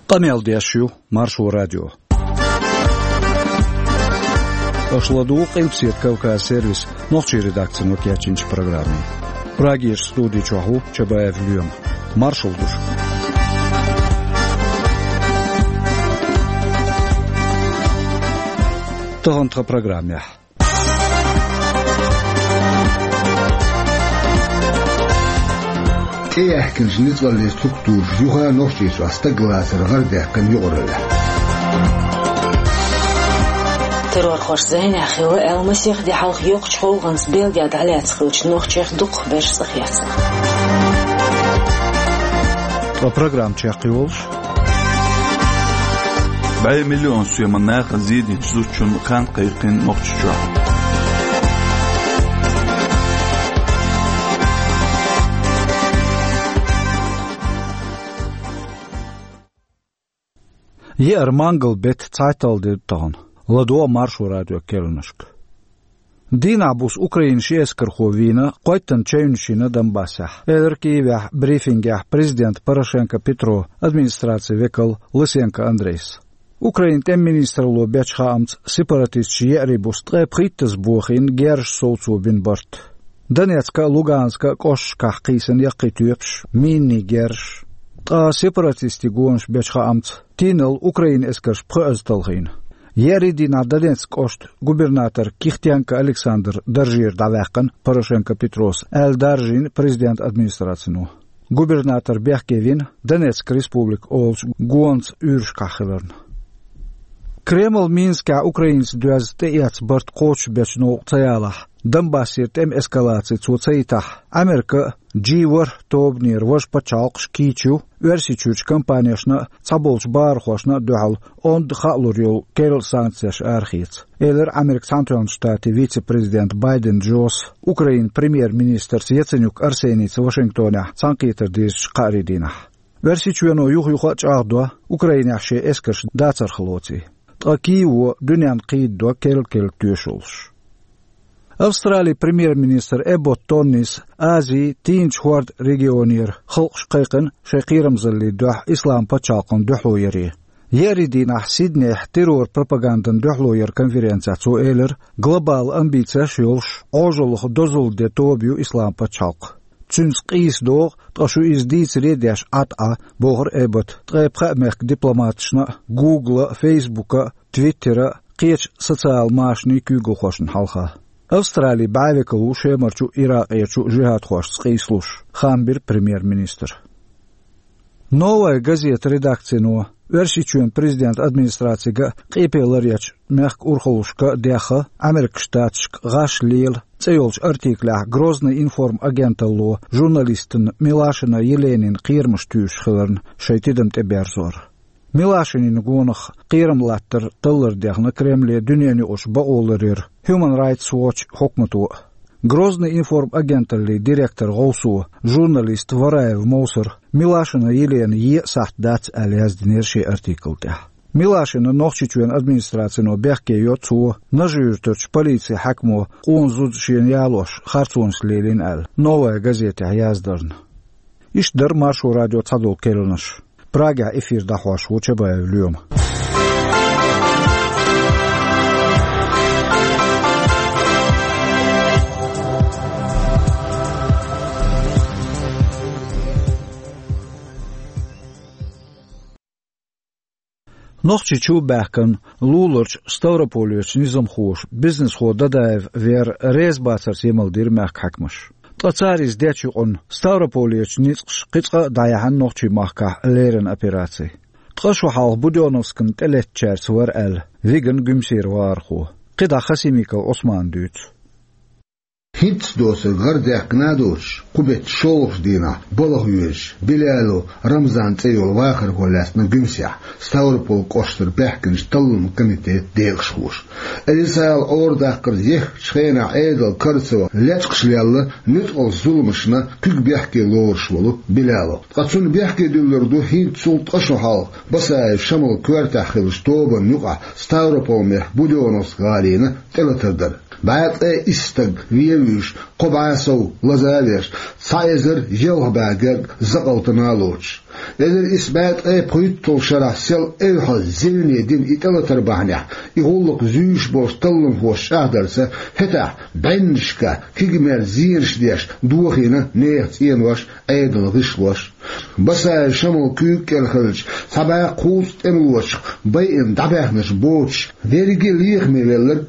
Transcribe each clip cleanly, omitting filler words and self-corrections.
Qamyaldiyashu Marшу радио. Ашладу Qimsiet Кавказ сервис нохчи редакцияны кячинч программы. Прагир студии Чаху Чабаев Люем. Маршалдуш. Тохонтха программе. Ehken snitvalli struktur juha nostis vasta glaser gardehkan yorla. Terror khoshzayn akhi wa elmasih di halq yoq chqolgans Belgrad alyatskhuch nochchekh duq bershsakhyats. Program chaqiyolsh. Bay milyon suyamana qazidi chuchun qan qayqin nochchu. Ye Armangel bet Zeitalde ton. Ладо Маршу радио Келнышк. Дина бус Украинши эскерховина qoytan чейншина Донбасса. Элер Киевя брифингя президент Порошенко Петро администрации векал Лысенко Андрейс. Украин тем министр Лобячхамц сепаратистчи ерибус треприттес бухин герш соцубин борт. Донецка, Луганска, Кошка, Кисен якитюпш, мини герш. Сепаратисти гонш Бячхамц тинел Украин эскерш пръздалхин. Еридина Донецк ошт губернатор Кихтянка Александр Даржир давякан Порошенко Петрос эл Даржин президент администрацияну. Губернатор Бяхкевин Донецк республик олж гонц юршкахилерн. Кремл Минска украинц дуазтеяц борт коч бячну цаялах. Донбассе тем эскалации цуцаитах. Америка Дживор тобнир вож пачалқш кичу версичуч компанияшна цаболш бархошна дуал он дхалурил кел санкцияш архиц. Элер Америк Центральный штат вице-президент Байден Джос, Украин премьер-министр Яценюк Арсениця Вашингтоне санкитер диш қаридина. Версичуено юх-юха чахдуа Украиняши эскаш дацархлоци. Такиво дунян қиддуа кел-кел тюшулш. Австралия премьер-министр Эббот Тоннис Азии тинч хуард регионер халқш қайқын шайқирамзалли дух ислам пачалқын духлуйери. Еридинах Сидней террор пропагандан духлуйер конференция цуэлер глобал амбиция шулш ожолх дозулде тобью ислам пачалқ. Цюнс қисдог ташу издиц редяш ат-а богр Эббот трэпхамех дипломатшна Гугла, Фейсбука, Твиттера қеч социал машни кюгл хошн халха. Австралия бавекалу шемарчу Иракячу жихад хош скейслуш. Хамбир премьер-министр. Новая газета редакцияну версичуен президент администрации га қипеларяч мягк урхолушка дяха Америк штатшк гаш лил цейлч артиклях Грозный информагенталу журналистын Милашина Еленин қирмыш тюш хылырн шайтидым теберзор. Милашинин гонах қирамлаттыр тыллырдяхна Кремле дүниені ош баолырыр. Human Rights Watch хокмату. Грозный информагенталли директор Гоусу, журналист Вараев Моусер, Милашина Елена сахт дац алияздинерши артиклте. Милашина нохчичуен администрацияну бяхке йоцу, нажиртурч полиция хакму, қунзудшин ялош, харцунс лелин ал. Новая газета яздырн. Ишдар Маршу радио цадул келнаш. Прага эфир дахваш Чабаев Люем. Нохчичу бахкан лулурч Ставрополюч низамхуш бизнес хо дадаев вер резбацарс емалдир мах хакмаш. Тлацарис дячу он Ставрополюч низқш қица даяхан нохчи махка лерен операции. Тқашу хал Будёновскан телетчерс вар ал виган гүмсир варху. Қида хасимика Осман дүйц. Hits dosa gardek nadosh, kubet sholf dina, bolahuysh, Bilalu, Ramzan Tsayol Vakar Golas na Gümsya, Stavropol Koster Behken Stallum Komitet Deegschus. Elisal Ordakar Yech Schena Edel Kurtsova, Letschlialla, Nutol Zulmishna, Kuk Behke Lorschwolu, Bilalu. Katsun Behke Dullerdu Hint Sult Ashohal, Basay Shamal Kwertachil Stoba Nuka, Stavropol Meh Budyonovsk Galina, Teletadar. بعد استق ويوش قبعسو لزاويش سايزر يوهباقر زقوتنالوش إذا إثبات بخيط شرح سل إلها زلني دين إتلا تربحنيح يقولك زيش بوش تلم هوش أهدرسة هتا بنشكا كيجمال زيرش ديش دوخينا نيت إنوش أيضا غشوش بس شمو كيك الخلج سبا قوست إنوش بيئن دبحنش بوش ديريجي ليخ ميلر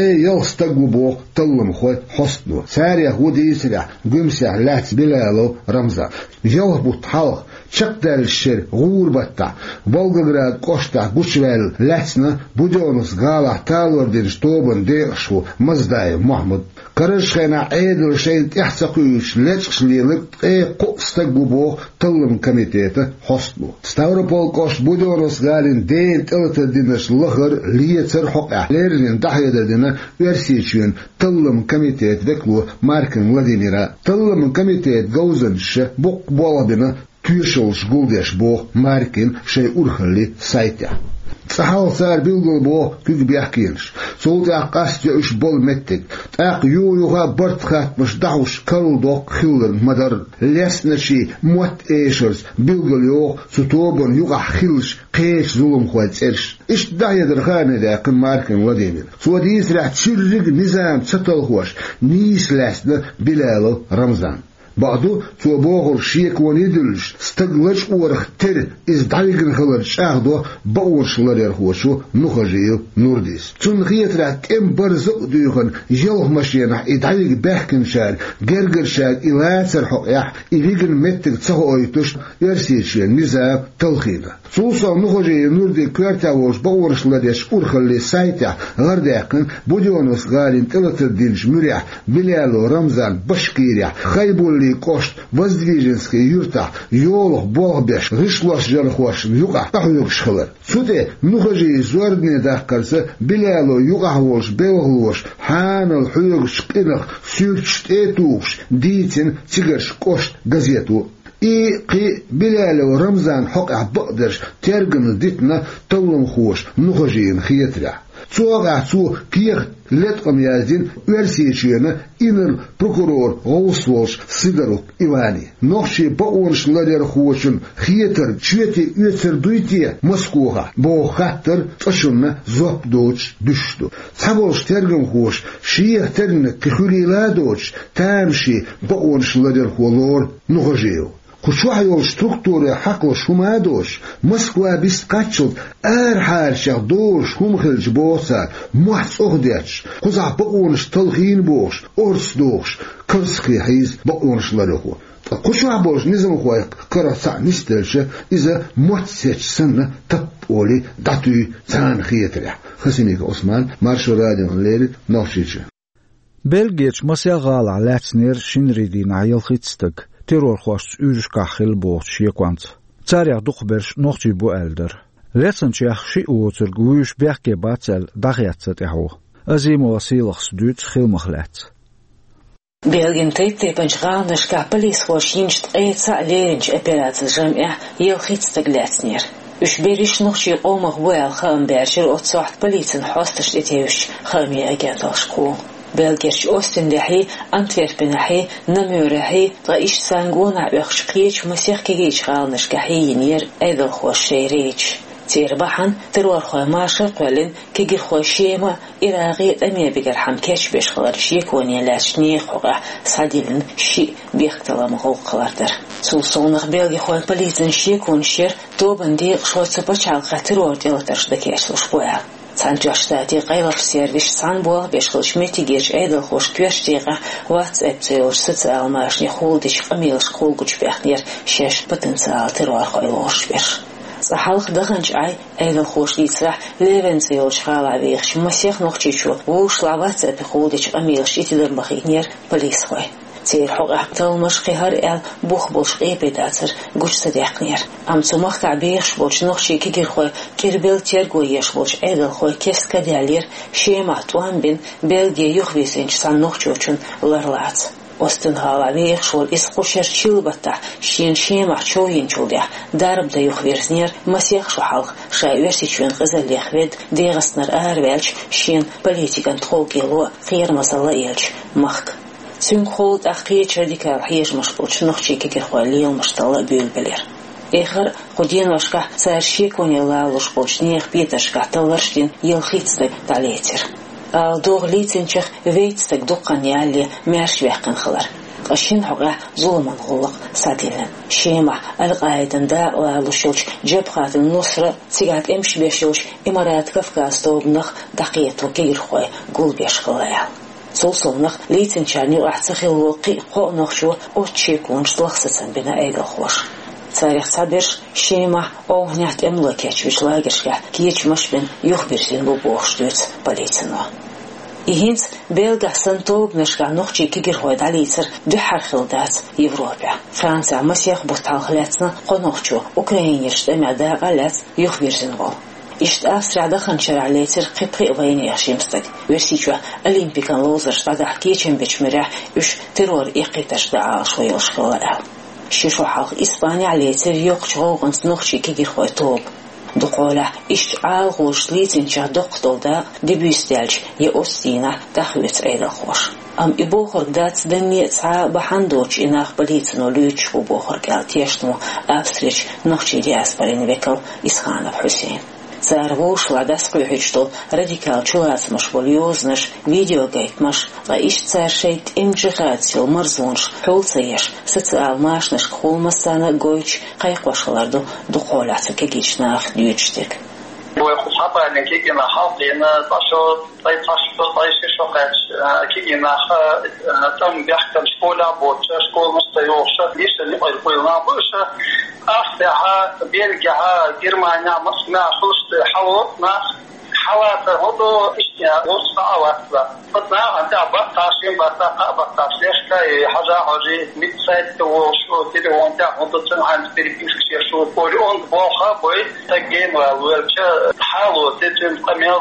يلستقو بوخ تلم خوي حسنو ساريا هودي يسرع قمسع لات بلالو رمزا جوه بطحالخ شقدر الشر غوربتا بولغراد قشتا قشوال لاتنا بدونس غالا تالور دين شطوبن ديرشو مزداي محمد كرشخينا عيدل شين تحسقوش لاتش ليلك قوستقو بوخ تلم كميتيتا حسنو ستاوربول قشت بدونس غالين دين تلت دينش لغر ليتر حقع ليرين تحيدا دينا ورسيشين تلم كميتيت ذكلو ماركن وладимира تلم كميتيت غوزنش بوق بولابنا تيشولش قولدش بوخ ماركن شي أرخلي سايتا صحاو صار بيلغل بوخ كيك بيحكينش صوت عقاست يعيش بول متك تاق يوها برتخات مش دعوش كارل دوق خيلر مدر لسنشي موت ايشرز بيلغل يوخ ستوبن يوغا خيلش قيش ظلم خوات إرش إيش دعية درخانة داقن ماركن وладимир سوديس راح تشرق نظام ستلخوش نيس لسنا بلالو رمزان بعدو تو بوغر شيك ونيدلش استقلش ورخ تر إز دايقن خلرش أخدو بورش لرير خوشو نخجيو نورديس تون خيط راه تم برزق ديوخن جلوه مشينح إدايق بحكن شار جرجر شار إلاتر حقيح إليقن متك تسهو أيتوش يرسيشين نزاب تلخينة سوسا نخجيو نوردي كوارتاوش بورش لريش أرخلي سايتح غرداقن بوديونوس غالين تلتر دينش مريح بلالو رمزان بشكيريح خيبولي قشت воздвиженской юрта ёлох болбеш гышлош жархош юга тахюкш хылыр суде нухажи зуардне дахкарса биляло югахвош белглош ханал хюгш кынах сюрчт этуш дитин тигерш кошт газету и قي биляло рамзан хок бадерш тергн дитна толлом хош нухажин хиетра Цуага цу кир летком яздин версиечена инер прокурор Гоусволш Сидорук Ивани. Нохши баорш ларер хуочун хиетер чвети үетер дуйте Москуга. Бо хаттер цошунна зоп доч дүшту. Цаволш тергем хуош шиех терне кихурила доч тамши баорш ларер хуолор нухажеу. Кушуайол структуры хакл шумадош, Москва бискачут, харшах дош, хумхельч боса, махц охдяч, куза баонш талхин бош, орс дош, кырский хайз баонш лареху. Кушуабош низам хуайк, караса нистельше, иза махцеч санна таполи датуй цан хиетря. Хасимик Осман, маршу радион лерит, навшиче. Belgiëch masja gala latsneer shinridin ayel khitstuk. Terror khost ürüş kahil boğç yekwant. Tsarya dukhbersh nochchi bu elder. Letzentjach shi oter guish berke batsel dagyatset eho. Azimo wasilachs duts khilmachlet. Belgien teipen schraande skapelis khoshinst etsa lerinch operatsiya jamia yel khitstuk latsneer. Üç beriş nochchi omag wel khambercher otsaht politsen hostish eteush khami agentalshku. Belgisch Ostendahي Antwerpenahي نمورahي طايش سانغونا بخشقيش مسيخكيش خالنش كحيينير أيضا خوشيريش تيربحن تروار خواه ماشر قولن كيجي خوشيما إراغي أمي بقر حمكش بيش خلارش يكوني لاشني خوغا صادلن شي بيختلا مغوق خلاردر سلسونغ بلغي خواه بليزن شيكون شير دوبن ديق شوتس برشالقا تروار ديلترش دكيشلوش بويا Санчаштати гайлар сервис санбол бешхылш метигеш эдл хош квештига WhatsApp цеош социалмашни холдич фамилш холгуч бехнер шеш потенциал террор хойлош беш. Сахалх даханч ай эдл хош лицра левен цеош хала вехш масех нохчичу ушла WhatsApp холдич фамилш итидер бахинер полис хой. Цер хога талмаш хар эл бух бош эпедацер гуч садяхнер ам цумах кабеш боч нохчи кигер хой кирбел терго еш боч эдл хой кескадялер шема туан бин белге юхвисенч сан нохчочун ларлац Остын халавех шол исқушер чилбата шин шемах чоин чулдя дарб да юхверзнер масех шухалх шайверсичвен қызалехвед дегаснар арвелч шин политикан тхолгело қиермазала елч махк. Цүн холд ахқиеч радикал хежмаш болчнохчи кекерхуалил маштала бюлбелер. Эхар худин вашка царши конела луш болчнех питашка таларштин елхицтек талетер. Алдог лиценчех вейтстек дукканьялли мяшвяхкан хылар. Ашин хога зулман хуллық садилен. Шема алғайдында лалушылч джебхатын нусра цигат эмшбешилч имарат Кавказ тобнах дақиету кейрхой гулбеш хылаял. Солсолнах лиценчарни ахцахилу қиқо нохшу отчекунш лахсацан бина эйгалхош. Царих саберш шема огнят эмлакечвич лагершка киечмашбен юхберсин бубохштуц полицину. Ихинц белгасан тобнашка нохчи кигерхой далицер духархилдац Европе. Франция масех буталхлецна қонохчу Украинерште мяда галец юхберсин гол. Ишт Австрияда ханчара летер қипқи вайны яшимстак. Версичва олимпикан лозершта да кечен бечмере үш террор иқиташда алшойылшқылара. Шишу халq Испания летер йоқчоғынс нохчи кигерхой тоб. Дукола ишт алгуш лиценча доктолда дебюстелч е остина дахвец эйдалхош. Ам и бохоргдац денеца бахандоч инах полицину лючку бохоргал тештому австрич нохчи диаспорин векал Исханов Хусейн. Цар вошла дасқуйхит, что радикал чулацмаш вольёзнаш, видеогейтмаш, а иш цар шейт имджихатсил марзонш, хулцаеш, социалмашнаш кхулмасана гойч, кайқвашаларду духоляца кегичнах дючтик. وخطأ نكيجي نحاطينا تشوت تيتشوت تيشوقات كيجي نخ تم بيحكم شكولا بوت شكول مستيوش ليش اللي يقولنا بوش أفتحها بيرجعها جرمانيا مصنع خلصت حوطنا حوات هذا إشتيا وصفة أواسطة قدنا عند بطاشين بطاشليش كاي حاجة حاجة متساعد وشو تري وانت هذا تنعم تريبيش شو بوري أنت بوخا بوي تجين والوجه حالو تتم قميل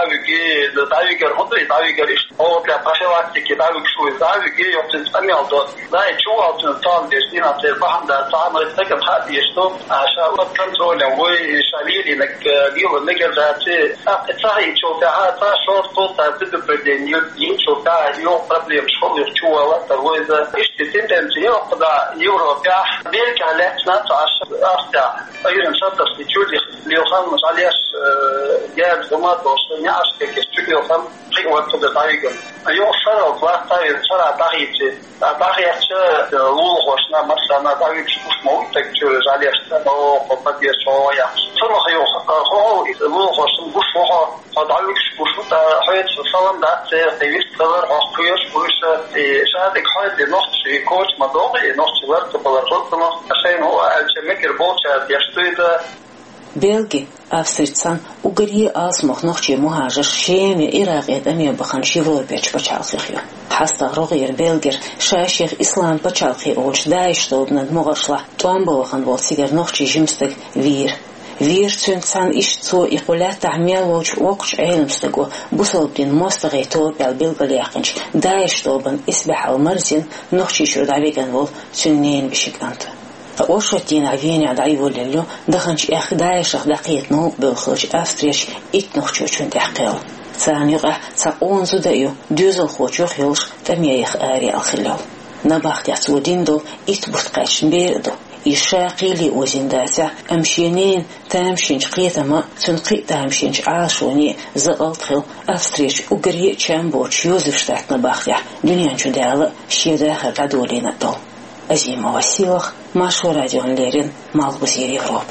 داويجر هذا داويجر إيش هو بيا باشوات كداويج شو داويجي يوم قميل ده شو أصلا طال ديشنا تربحن ده تعمل تكم حد يشتو عشان كنترول وي شاليلي إنك بيو نجر ذاتي صحيح شوفها تا شورت تا تدبردين يشوفها يوم problem شغل يشوفها ترويزا إيش تتندم يقضى يوروبيا بيرجع لحنا تعشر أفتح أيضا شرطة لتشودي ليوخان مش عليش جاب زمات وصلني عشان كيستودي يوخان قوة تدعيقا يوم شرع وقتا شرع دعيتي دعيتش لولغوشنا مثلا دعيتش مش موتك تشوز عليش تنو قبض يسويا صرخ يوخان لولغوشن بوشوها دعيتش بوشوتا حيث صلان دعت تيوست قدر عقيش بوش شادك حيث لنص كوش مدوغي نص ورد بلرغلتنا عشان هو الجميكر بوشا يشتويدا Белги, австрийцан, угорье асмох нохчи мухажаш шеме Ирак эми бахан Европеч пачалхихю. Хаста рогер белгер шаших ислам пачалхи олч дайштоб над мугашла туамбалахан бол сигер нохчи жимстек вир. Вир цунцан ишцо и кулята хмелоч окч эйлмстегу бусалбдин мостагай торпял белгалякинч дайштобан исбахал марзин нохчи шурдавиган бол цуннейн бишиканта. Ошотин авиня дайволелло даханч эхдайшах дақиет ног белхоч австрияч итнохчочун дақил. Цанига цаонзу даю дюзел хочох ёлш тамеях ари алхилал. Набахт яцудиндо итбурткач бердо. Ишaqili озиндася амшинин тамшинч қитама цунқи тамшинч ашони заалтхил австрияч угрие чамбоч Юзефштадт набахтя дунянчу дала шедаха кадолина дол. Азима Василах, Машу Радион Лерин, Малбузир Европа.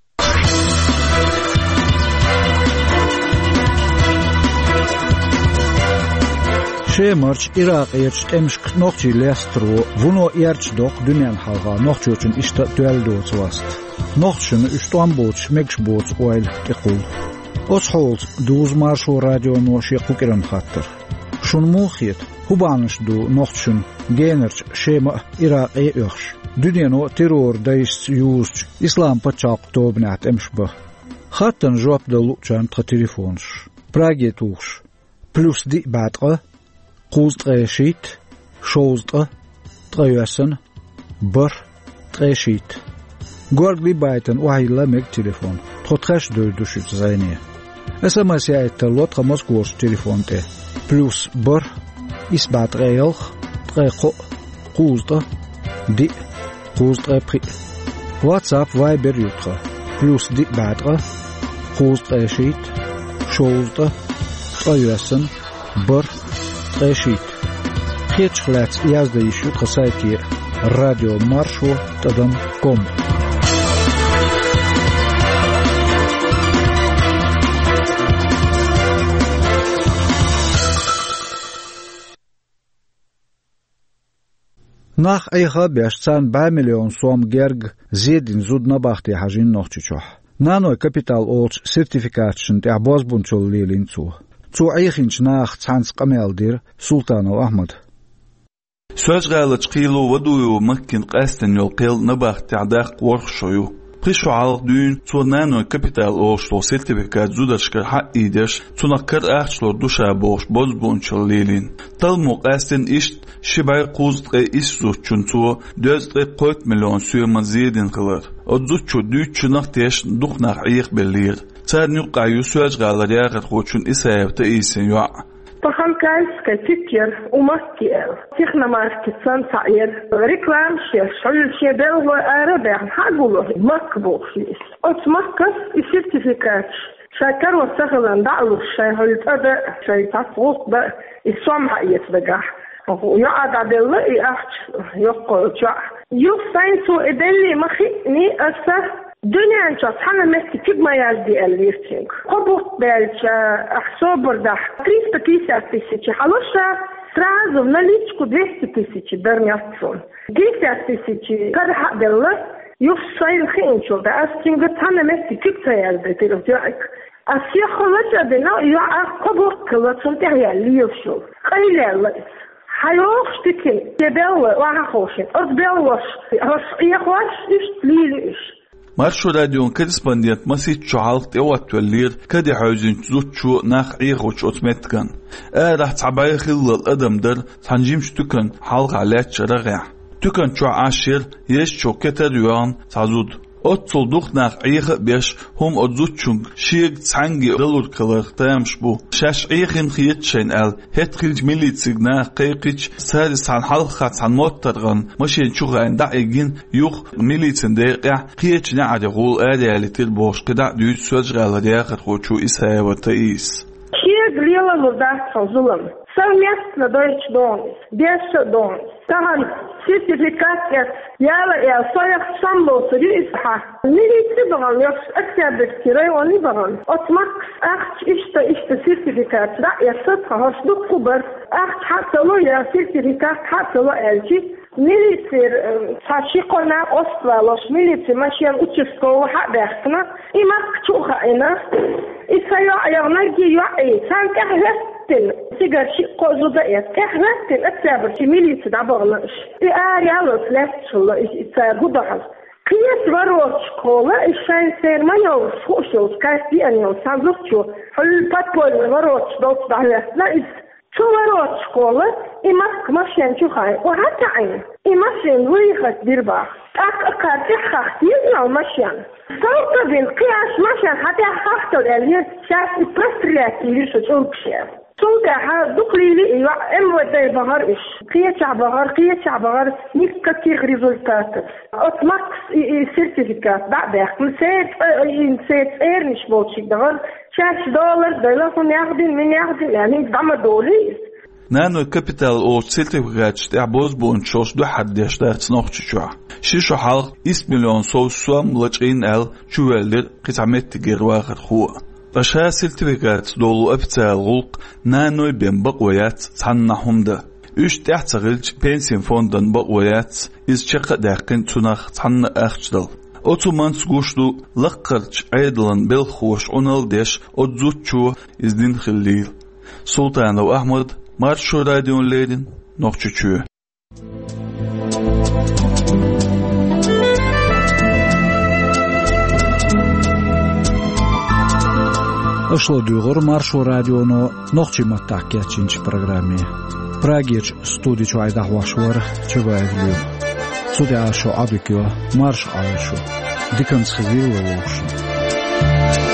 Шемарч Ирак ерч эмшк нохчи лестру, вуно ерч док дунян халга нохчи üçün ишта дуэлдоц васт. Нохчын үштуан мекш боц ойл текул. Осхолд дуз Машу Радион ноши кукеран хаттыр. Шун мухит, хубаныш ду нохчын генерч шема Ирак ёхш. Дүниено террор дайс юзч ислам пачак тобнат эмшба. Хаттан жоап да лучан тха телефонш. Прагетуш. Плюс ди батга. Қуздға шит, шоздға, تغيوسن بر تغيشيت غورغ بي بايتن وهيلا ميك تليفون تخش دوش زينيه SMS يايت لوت خمس كورس تليفون تي بلس بر إسبات غيلخ تغيقو قوزده دي قوزده بري واتساب فايبر يوتخا بلس دي بعدغه قوزده شيت شوزده تغيوسن بر تغيشيت خيتش خلات يازده يشوت خسايتي راديو مارشو تدم كوم Nach eicha beschzahn 2 Millionen Som gerg zedin zudna bachti hajin nochchichoch. Nano kapital olch certification te abozbunchol lilin zu. Zu eichinch nach Zans Qameldir Sultano Ahmad. Söz galat qilo waduyu makkin qasten yol qil nabaq ta'daq workshoyu. Qishu alq dün zu nano kapital olch certifikat zudashka haidesh zu nakkar achlo dusha bosh bozbunchol lilin. Talmu qasten isht شبعي قوزد إسلو چونتو دوز 4 مليون سوما زيدين قلر أدوچو دوچو نختيش دوخ نخ عيق باللير تار نيقع يسواج غالر ياغر خوچون إسايب تأيسين يوع طخم كايس كتير ومكير تخنا ماركتسان صعير ريكلام شير شعير شيدل وآرابع حقوله مكبوخ ليس أتمكس السيرتيفيكات شاكر وسهلا دعلو الشاي هلتأدأ شاي تفوق بأ السمع يتبقح ويقعد على اللقي أحش يقول جاء يوساينسو إدلي مخيني أسا دنيا انشاس حانا مستي كيب ما يالدي الليرتينك قبوط بالش أحسوبر دح 350 تسيشي حلوشا سرازو ناليشكو 200 تسيشي درني أصفون 200 تسيشي كده حق بالله يوساين خينشو دا أستينغت حانا مستي كيب تيالدي تلوجاك أسيا خلط أدنا يوعا قبوط كلاتون تهيالي يوشو خيلي الله حيوخ تكن يبلو وحخوشن أربلوش يخوش ليليش مارشو راديون كريسبانديات مسيت شعالت اوات واللير كدي حوزين زوتشو ناخ ايغوش اوتمتكن راح تعباي خلال الادم در تنجيمش تكن حلق علات شرغع تكن شو عاشر يش شو كتر يوان تعزود أتصل دخناق عيخ بيش هم أتزوتشون شيق تسعنجي غلور كلر تامش بو شاش عيخين خيتشين هت خلج ميليتسيق ناق قيقيش سارس عن حلقات عن موترغن ماشين شوغ عن دعيقين يوخ ميليتسين ديقع خيتش نعد يقول آلي تلبوش قدع ديوت سوج غالا دياخر خوشو إسايا وتايس شيق ليلا مردات فظلم совместно Deutsch Dons, Desche Dons. Tahan Zertifikat yala ya soyak samlo suri isha. Militsi bagan yok aksaber kiray oni bagan. Otmak acht ishte Zertifikat da ya satha hasduk kubar. Acht hatalo ya Zertifikat hatalo elçi. Militsir saçikona ostvalos militsi maşyan uçusko habertna. İmak çuha ina. İsaya ayağına giyiyor. Sen kahret سيجار شيء قوزو دقيت كهرت الأسابر شميلي تدعبغناش يلا ثلاثة الله يتسابه ضحل قياس بروت شكولا الشاين سير ما يوز خوشوز كاستي أن يوز سازوكشو حل باتبول بروت دوت دعلات لا شو بروت شكولا إماسك ماشيان شو خاين وحتى عين إماشيان ويخت ديرباخ أكارتي خاختين أو ماشيان صوت بين قياس ماشيان حتى خاختو الألير شاف البرستريات اللي شو تشوكشير صوتها دقليلي امودي بغرش قيتش بغر نيكتير ريزولتات اوتماكس سيرتيفيكات بعدها نسيت ايرنش بوتشي دغر $6 دولار من ياخدين يعني دعم دولي نانو كابيتال او سيرتيفيكات تعبوز بونشوش دو حد يشتغل نوخشوا شيشو حلق 1 مليون سوم لچين ال شوالر قسمت تجر واخر خو باشا سيرتيفيكات دولو ابتال غلق نانوي بين بقويات تحنحهم ده üç تحتغلج بنسين فوندن بقويات إز شقة داقين تناخ تحن أخجدل أوتومان سقوشلو لقرج عيدلن بالخوش ونال ديش أدزوتشو إزدين خليل سلطان وأحمد مارشو راديون ليدين نوخشو Ошло дюгор маршо радионо нохчи маттакя чинч программе. Pragich studiu ai da washwar chevaylu. Sudia sho abikyo marsh aisho. Dikans khvil lo